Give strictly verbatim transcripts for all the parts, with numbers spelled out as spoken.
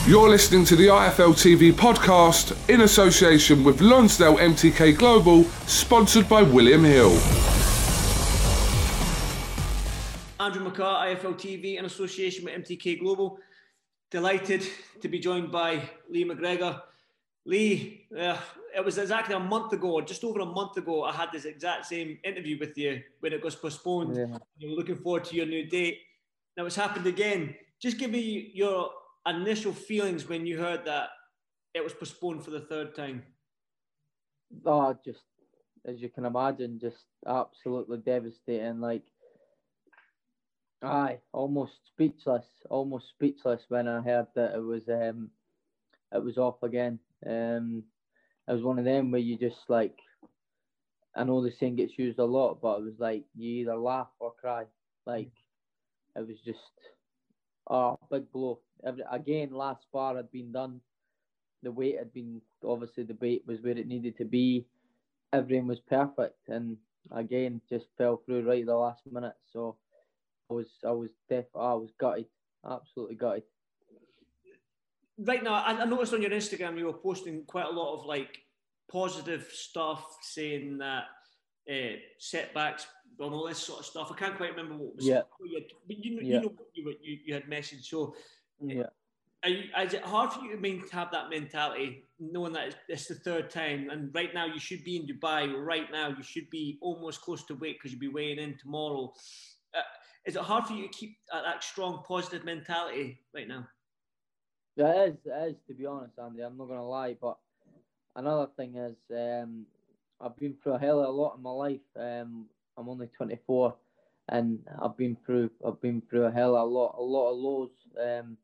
You're listening to the I F L T V podcast in association with Lonsdale M T K Global, sponsored by William Hill. Andrew McCart, I F L T V in association with M T K Global. Delighted to be joined by Lee McGregor. Lee, uh, it was exactly a month ago, just over a month ago, I had this exact same interview with you when it was postponed. Yeah. You were looking forward to your new date. Now it's happened again. Just give me your initial feelings when you heard that it was postponed for the third time. Oh, just, as you can imagine, just absolutely devastating. Like, aye, almost speechless, almost speechless when I heard that it was um, it was off again. Um, it was one of them where you just like, I know the saying gets used a lot, but it was like you either laugh or cry. Like, it was just, oh, big blow. Every, again, last spar had been done. The weight had been, obviously the weight was where it needed to be. Everything was perfect, and again, just fell through right at the last minute. So I was, I was deaf. I was gutted, absolutely gutted. Right now, I, I noticed on your Instagram you were posting quite a lot of like positive stuff, saying that uh, setbacks and all this sort of stuff. I can't quite remember what was. Yeah. You had, but you know, yeah. you know what you, you, you had messaged. So, yeah. Are you, is it hard for you to main, have that mentality, knowing that it's, it's the third time, and right now you should be in Dubai, right now you should be almost close to weight because you'll be weighing in tomorrow. Uh, is it hard for you to keep that, that strong, positive mentality right now? Yeah, it is, it is, to be honest, Andy. I'm not going to lie, but another thing is um, I've been through a hell of a lot in my life. Um, I'm only twenty-four, and I've been through I've been through a hell of a lot, a lot of lows. Um,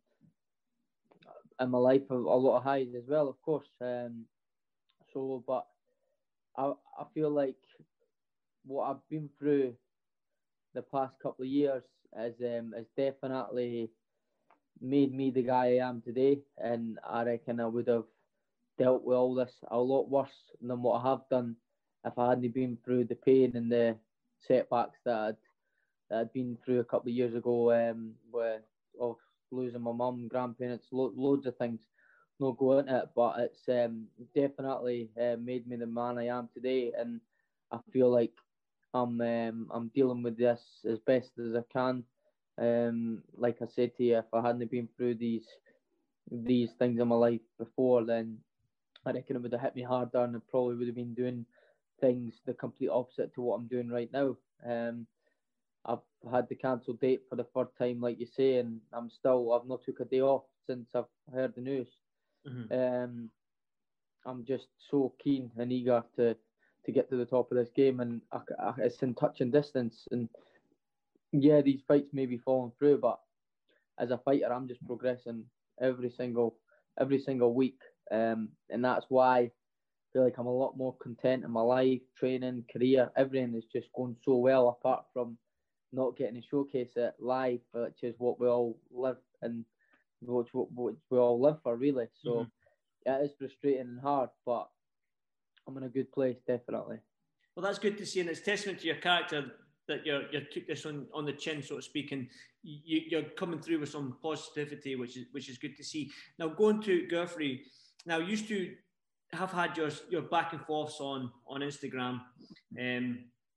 in my life, a lot of highs as well, of course. Um, so, but I I feel like what I've been through the past couple of years has um has definitely made me the guy I am today, and I reckon I would have dealt with all this a lot worse than what I have done if I hadn't been through the pain and the setbacks that I'd, that I'd been through a couple of years ago, um, with of losing my mum, grandparents, lo- loads of things. Not go into it, but it's um, definitely uh, made me the man I am today, and I feel like I'm um, I'm dealing with this as best as I can. Um, like I said to you, if I hadn't been through these these things in my life before, then I reckon it would have hit me harder, and I probably would have been doing things the complete opposite to what I'm doing right now. Um, I've had the cancelled date for the third time, like you say, and I'm still I've not took a day off since I've heard the news. Mm-hmm. Um, I'm just so keen and eager to, to get to the top of this game, and I, I, it's in touch and distance. And yeah, these fights may be falling through, but as a fighter, I'm just progressing every single every single week, um, and that's why I feel like I'm a lot more content in my life, training, career, everything is just going so well. Apart from not getting to showcase it live, which is what we all live and which, which we all live for, really. So. Mm-hmm. It is frustrating and hard, but I'm in a good place, definitely. Well, that's good to see, and it's testament to your character that you're you took this on, on the chin, so to speak, and you, you're coming through with some positivity, which is which is good to see. Now, going to Geoffrey, now you used to have had your your back and forths on on Instagram. Um,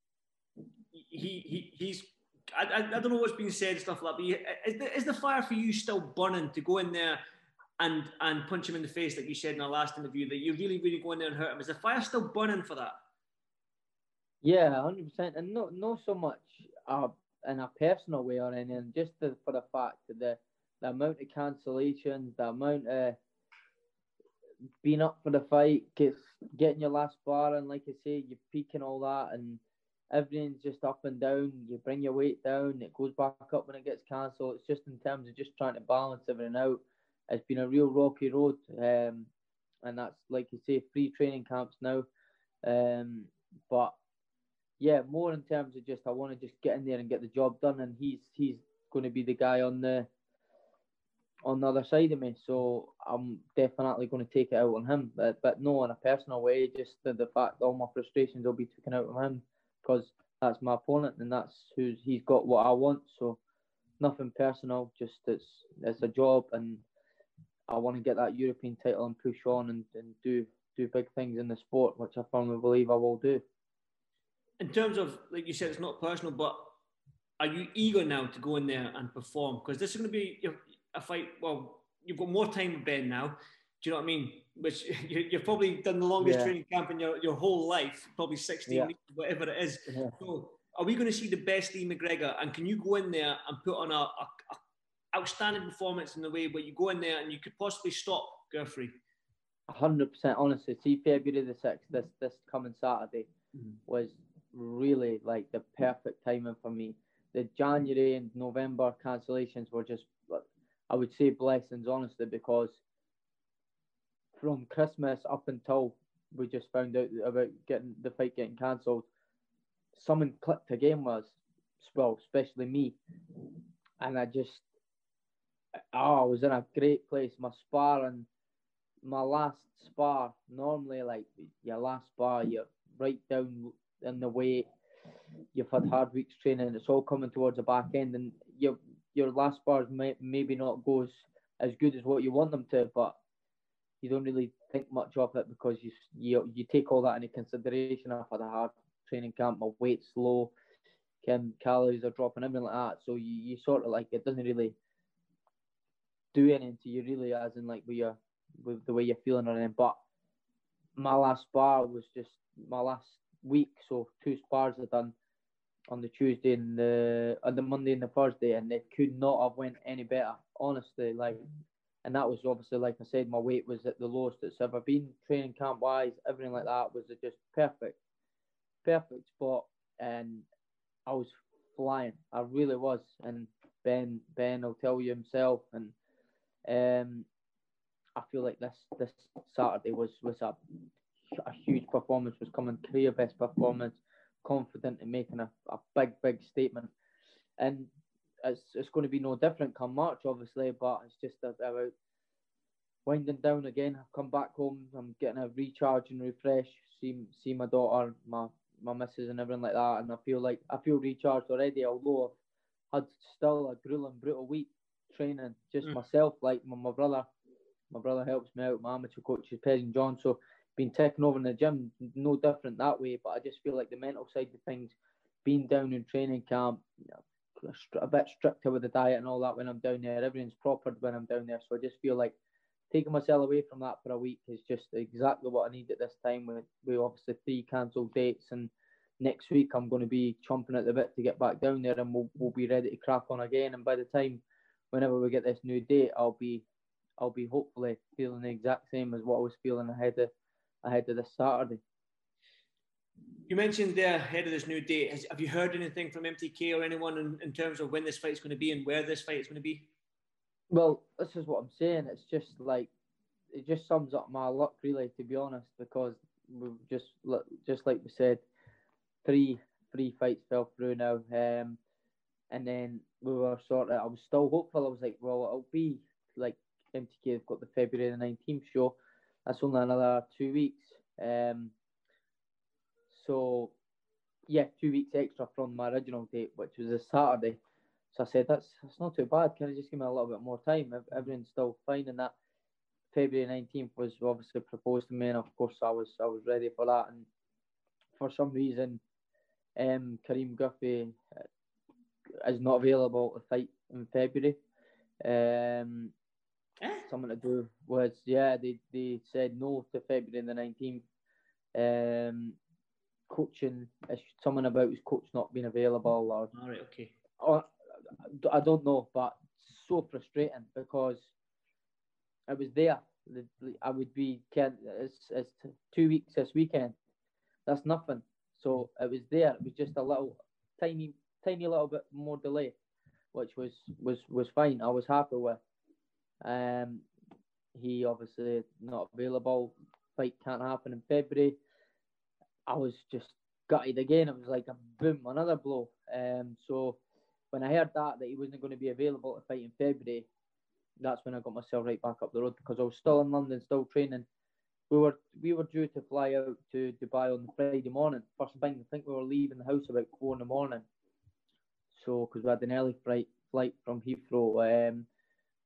he he he's. I, I, I don't know what's being said and stuff like that, but you, is, the, is the fire for you still burning to go in there and and punch him in the face, like you said in our last interview, that you really, really go in there and hurt him? Is the fire still burning for that? Yeah, one hundred percent. And not, not so much uh, in a personal way or anything, just the, for the fact that the, the amount of cancellations, the amount of being up for the fight, gets, getting your last bar, and like I say, you're peaking all that, and everything's just up and down. You bring your weight down, it goes back up when it gets cancelled. It's just in terms of just trying to balance everything out. It's been a real rocky road, um, and that's, like you say, free training camps now. Um, but yeah, more in terms of just I want to just get in there and get the job done, and he's he's going to be the guy on the on the other side of me. So I'm definitely going to take it out on him, but, but no, in a personal way, just the, the fact that all my frustrations will be taken out on him because that's my opponent and that's who's he's got what I want. So nothing personal, just it's it's a job, and I want to get that European title and push on and, and do do big things in the sport, which I firmly believe I will do. In terms of, like you said, it's not personal, but are you eager now to go in there and perform? Because this is going to be a fight. Well, you've got more time with Ben now. Do you know what I mean? Which you've probably done the longest yeah. training camp in your, your whole life, probably sixteen yeah. weeks, whatever it is. Yeah. So, are we going to see the best Lee McGregor? And can you go in there and put on a, a, a outstanding performance in the way where you go in there and you could possibly stop Guthrie? one hundred percent honestly. See, February the sixth, this this coming Saturday, mm-hmm. was really like the perfect timing for me. The January and November cancellations were just, I would say, blessings, honestly, because from Christmas up until we just found out about getting the fight getting cancelled, something clicked again was, well, especially me. And I just, oh, I was in a great place. My sparring, my last spar, normally like your last spar, you're right down in the weight. You've had hard weeks training. It's all coming towards the back end, and your your last bars may maybe not goes as good as what you want them to, but you don't really think much of it because you you you take all that into consideration. I've had a hard training camp. My weight's low. Chem calories are dropping, everything like that. So you, you sort of like, it doesn't really do anything to you really, as in like with your with the way you're feeling or anything. But my last spar was just my last week, so two spars I done on the Tuesday and the on the Monday and the Thursday, and it could not have went any better, honestly. Like, and that was obviously, like I said, my weight was at the lowest it's ever been, training camp wise, everything like that was just perfect, perfect spot, and I was flying. I really was, and Ben Ben will tell you himself, and um, I feel like this this Saturday was was a a huge performance, was coming career best performance, confident in making a, a big big statement, and it's it's going to be no different come March, obviously, but it's just about winding down again. I've come back home, I'm getting a recharge and refresh, see see my daughter, my my missus and everything like that, and I feel like I feel recharged already, although I've had still a grueling, brutal week training just mm. myself. Like my, my brother my brother helps me out, my amateur coach is Pez and John, so been taking over in the gym, no different that way, but I just feel like the mental side of things, being down in training camp, you know, a bit stricter with the diet and all that when I'm down there, everything's proper when I'm down there, so I just feel like taking myself away from that for a week is just exactly what I need at this time, with, with obviously three cancelled dates, and next week I'm going to be chomping at the bit to get back down there, and we'll, we'll be ready to crack on again, and by the time, whenever we get this new date, I'll be I'll be hopefully feeling the exact same as what I was feeling ahead of ahead of this Saturday. You mentioned there ahead of this new date. Has, have you heard anything from M T K or anyone in, in terms of when this fight is going to be and where this fight is going to be? Well, this is what I'm saying. It's just like, it just sums up my luck, really, to be honest, because we've just, just like we said, three three fights fell through now. Um, and then we were sort of, I was still hopeful. I was like, well, it'll be like M T K have got the February the nineteenth show. That's only another two weeks. Um, so, yeah, two weeks extra from my original date, which was a Saturday. So I said, that's that's not too bad. Can I just give me a little bit more time? Everything's still fine. And that February nineteenth was obviously proposed to me, and of course I was I was ready for that. And for some reason, um, Kareem Guffey is not available to fight in February. Um, something to do was, yeah, they, they said no to February the nineteenth. Um, coaching, something about his coach not being available. Or, All right, okay. Or, I don't know, but so frustrating because I was there. I would be, it's, it's two weeks this weekend. That's nothing. So it was there. It was just a little, tiny, tiny little bit more delay, which was, was, was fine. I was happy with. Um, he obviously not available. Fight can't happen in February. I was just gutted again. It was like a boom, another blow. Um, so when I heard that, that he wasn't going to be available to fight in February, that's when I got myself right back up the road, because I was still in London, still training. We were we were due to fly out to Dubai on the Friday morning. First thing, I think we were leaving the house about four in the morning. So, because we had an early flight, flight from Heathrow. Um,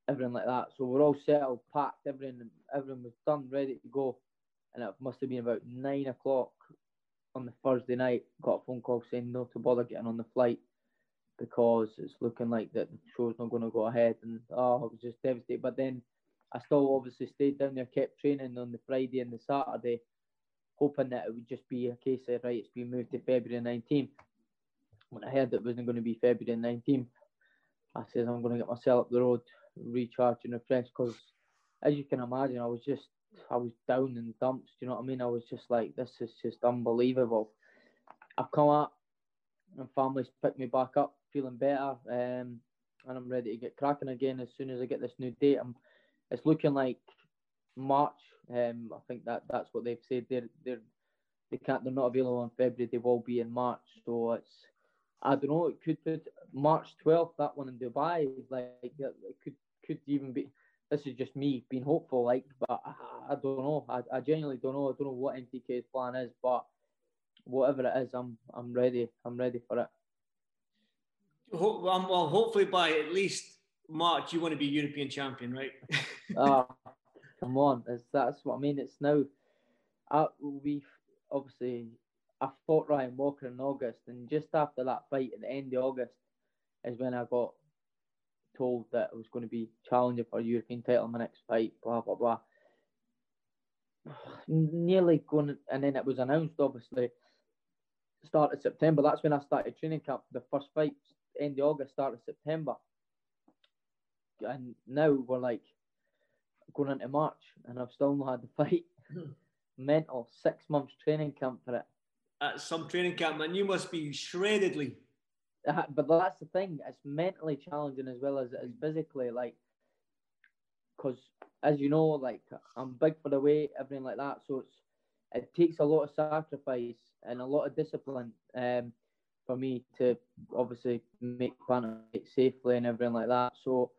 everything like that. So we're all settled, packed, everything, everything was done, ready to go. And it must have been about nine o'clock on the Thursday night. Got a phone call saying no to bother getting on the flight because it's looking like that the show's not going to go ahead. And oh, I was just devastated. But then I still obviously stayed down there, kept training on the Friday and the Saturday, hoping that it would just be a case of, right, it's been moved to February nineteenth. When I heard it wasn't going to be February nineteenth, I said, I'm going to get myself up the road, recharge and refresh, because as you can imagine, I was just, I was down in dumps, do you know what I mean? I was just like, this is just unbelievable. I've come up, and family's picked me back up, feeling better, um, and I'm ready to get cracking again as soon as I get this new date. I'm, it's looking like March. Um, I think that that's what they've said. They're they're they can't. They're not available in February. They will be in March. So it's, I don't know. It could put March twelfth. That one in Dubai. Like it could could even be. This is just me being hopeful. Like, but I, I don't know. I, I genuinely don't know. I don't know what M T K's plan is. But whatever it is, I'm I'm ready. I'm ready for it. Well, hopefully by at least March, you want to be European champion, right? Ah, uh, come on. It's, that's what I mean. It's now. Uh, we obviously. I fought Ryan Walker in August, and just after that fight at the end of August is when I got told that I was going to be challenging for a European title in my next fight. Blah blah blah. Nearly going, and then it was announced. Obviously, start of September. That's when I started training camp. The first fight, end of August, start of September. And now we're like going into March, and I've still not had the fight. Mental. Six months training camp for it. At some training camp, and you must be shreddedly. Uh, but that's the thing. It's mentally challenging as well as it is physically. Like, because as you know, like I'm big for the weight, everything like that. So it's it takes a lot of sacrifice and a lot of discipline um, for me to obviously make Bantamweight safely and everything like that. So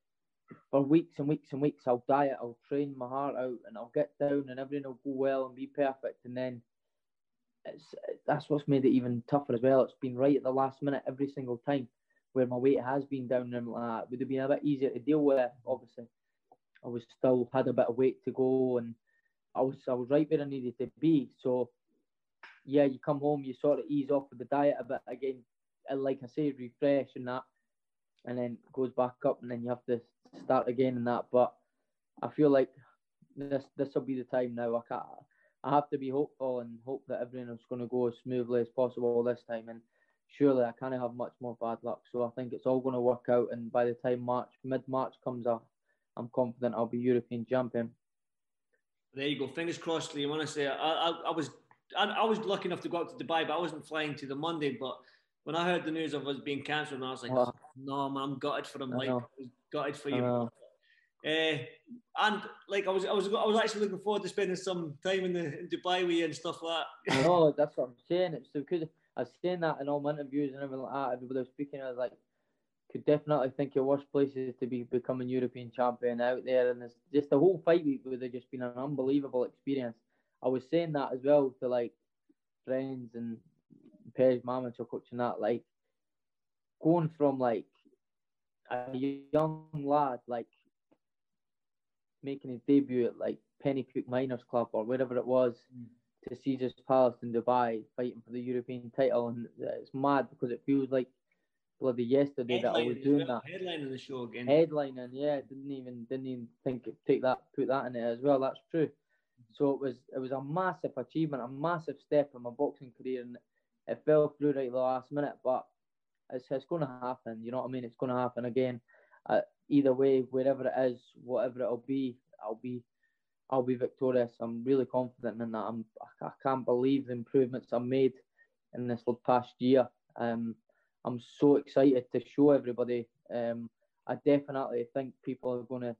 for weeks and weeks and weeks, I'll diet, I'll train my heart out, and I'll get down, and everything will go well and be perfect. And then it's that's what's made it even tougher as well. It's been right at the last minute every single time, where my weight has been down and like that. It would have been a bit easier to deal with. Obviously, I was still had a bit of weight to go, and I was I was right where I needed to be. So yeah, you come home, you sort of ease off with the diet a bit again, and like I say, refresh and that, and then it goes back up, and then you have to start again and that. But I feel like this this will be the time now. I can't. I have to be hopeful and hope that everything is going to go as smoothly as possible this time. And surely I can't have much more bad luck. So I think it's all going to work out. And by the time March, mid-March comes up, I'm confident I'll be European champion. There you go. Fingers crossed, Liam. Honestly, I, I, I was I, I was lucky enough to go out to Dubai, but I wasn't flying to the Monday. But when I heard the news of us being cancelled, I was like, oh, no, man, I'm gutted for him. Like, I was gutted for you. Uh, and like I was, I was, I was actually looking forward to spending some time in the in Dubai with you and stuff like that. I know, that's what I'm saying. It's because I was saying that in all my interviews and everything like that. Everybody was speaking, I was like, could definitely think of worse places to be becoming European champion out there. And it's just the whole fight week would have just been an unbelievable experience. I was saying that as well to like friends and Pej Mamic coaching that, like going from like a young lad, like making his debut at like Pennycook Miners Club or wherever it was, mm. to Caesars Palace in Dubai fighting for the European title. And it's mad because it feels like bloody yesterday Headlining that I was doing well. that. Headlining the show again. Headlining, yeah. Didn't even didn't even think take that put that in it as well. That's true. So it was it was a massive achievement, a massive step in my boxing career, and it fell through right at the last minute. But it's it's going to happen. You know what I mean? It's going to happen again. Uh, either way, wherever it is, whatever it'll be, I'll be, I'll be victorious. I'm really confident in that. I'm, I can't believe the improvements I've made in this past year. Um, I'm so excited to show everybody. Um, I definitely think people are going to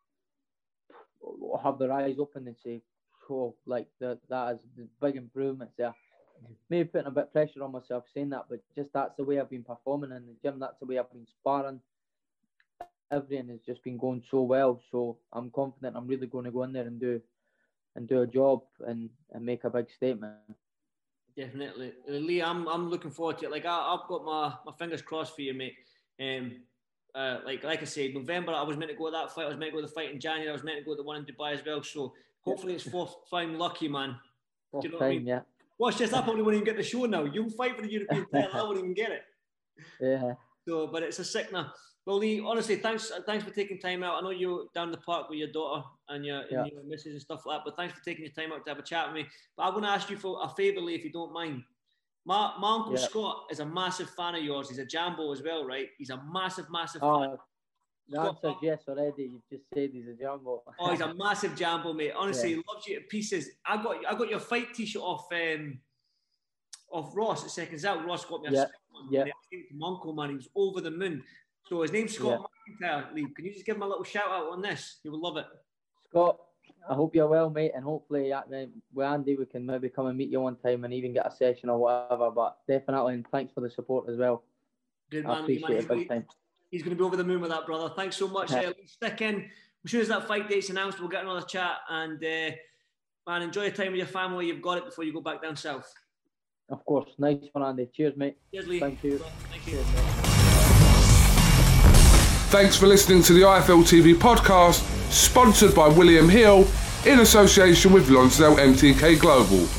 have their eyes open and say, "Oh, like that, that is big improvements there." Maybe putting a bit of pressure on myself saying that, but just that's the way I've been performing in the gym. That's the way I've been sparring. Everything has just been going so well, so I'm confident I'm really going to go in there and do and do a job and, and make a big statement. Definitely, Lee. I'm I'm looking forward to it. Like I, I've got my, my fingers crossed for you, mate. Um, uh, like like I said, November I was meant to go to that fight. I was meant to go to the fight in January. I was meant to go to the one in Dubai as well. So hopefully it's fourth time lucky, man. Fourth Do you know time, what I mean? yeah. Watch this. I probably won't even get the show now. You'll fight for the European title. I won't even get it. Yeah. So, but it's a sickener. Well, Lee, honestly, thanks thanks for taking time out. I know you're down the park with your daughter and your, yeah. and your missus and stuff like that, but thanks for taking your time out to have a chat with me. But I want to ask you for a favour, Lee, if you don't mind. My, my uncle yeah. Scott is a massive fan of yours. He's a Jambo as well, right? He's a massive, massive oh, fan. The answer's yes already. You've just said he's a Jambo. Oh, he's a massive Jambo, mate. Honestly, yeah. he loves you to pieces. I got I got your fight T-shirt off um, off Ross at Seconds Out. Ross got me a yeah. one. Yeah. I came to my uncle, man. He was over the moon. So his name's Scott yeah. McIntyre, Lee. Can you just give him a little shout out on this? He will love it. Scott, I hope you're well, mate, and hopefully uh, with Andy we can maybe come and meet you one time and even get a session or whatever. But definitely, and thanks for the support as well. Good man, I appreciate man. it big time. He's going to be over the moon with that, brother. Thanks so much. Yeah. Uh, stick in. As soon as that fight date's announced, we'll get another chat. And uh, man, enjoy your time with your family. You've got it before you go back down south. Of course. Nice one, Andy. Cheers, mate. Cheers, Lee. Thank you. Thank you. Cheers, Thanks for listening to the I F L T V podcast, sponsored by William Hill in association with Lonsdale M T K Global.